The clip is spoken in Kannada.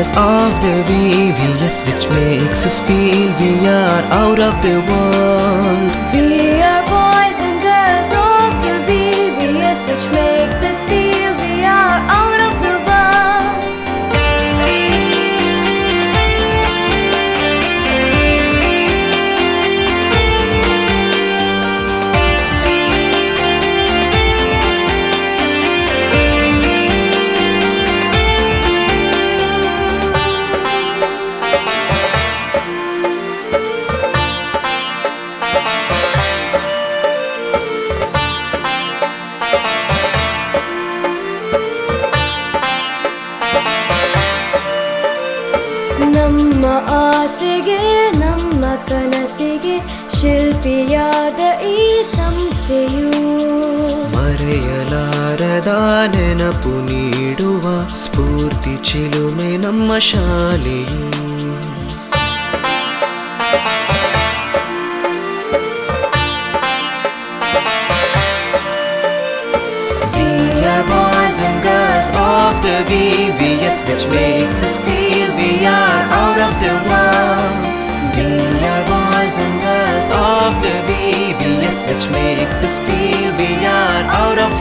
girls of the VVS, which makes us feel we are out of the world. We are boys and girls of the VVS, which makes us feel we are out of the world. ನಮ್ಮ ಆಸೆಗೆ ನಮ್ಮ ಕನಸಿಗೆ ಶಿಲ್ಪಿಯಾದ ಈ ಸಂಸ್ಥೆಯು ಮರೆಯಲಾರದ ನೆನಪು ನೀಡುವ ಸ್ಫೂರ್ತಿ ಚಿಲುಮೆ ನಮ್ಮ ಶಾಲೆಯು. We are boys and girls of the VVS, which makes us feel we are out of the world. We are boys and girls of the VVS, which makes us feel we are out of